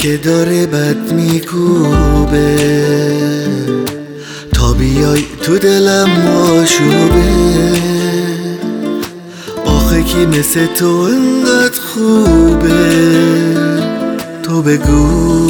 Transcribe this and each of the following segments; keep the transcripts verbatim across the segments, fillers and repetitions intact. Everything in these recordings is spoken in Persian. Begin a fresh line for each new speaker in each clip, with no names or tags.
که داره بد میکوبه تا بیای تو دلم آشوبه. آخه کی مثل تو انقدر خوبه تو بگو.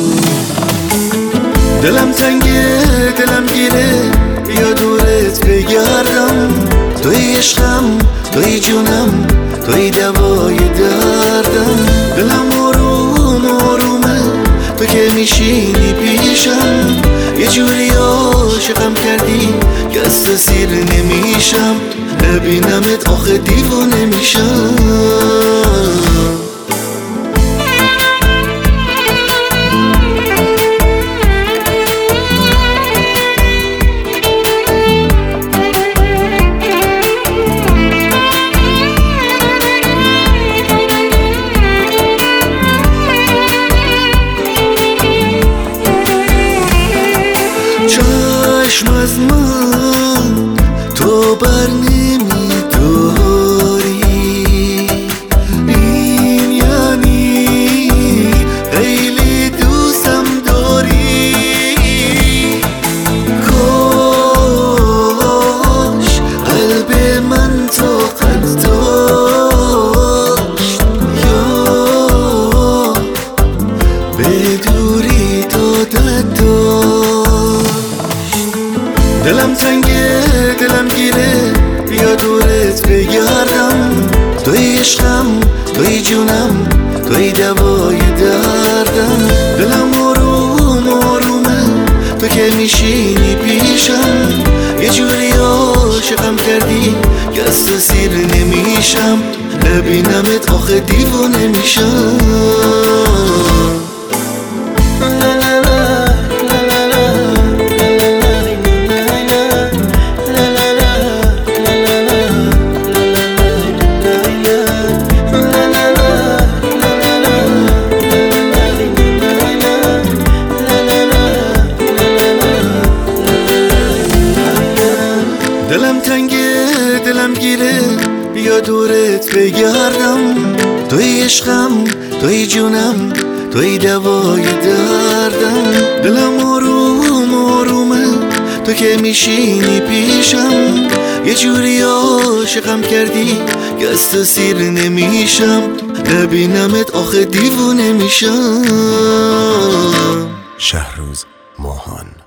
دلم تنگه دلم گیره بیا دورت بگردم. توی عشقم توی جونم توی دوای دردم. دلم آروم آرومه تو که میشینی پیشم. یه جوری عاشقم کردی که از تو سیر نمیشم. ببینمت آخه دیوانه میشم. چشم از من تو بر نمیداری. این یعنی خیلی دوستم داری. کاش قلب من طاقت داشت یا به دوری دادت داشت. دلم تنگه دلم گیره بیا دورت بگردم. توی عشقم توی جونم توی دوای دردم. دلم آروم آرومه تو که میشینی پیشم. یه جوری عاشقم کردی که از تو سیر نمیشم. ببینمت آخه دیوانه میشم. دلم تنگه دلم گیره بیا دورت بگردم. توی عشقم توی جونم توی دوای دردم. دلم آروم آرومه تو که میشینی پیشم. یه جوری عاشقم کردی که از تو سیر نمیشم. ببینمت آخه دیوانه میشم.
شهروز ماهان.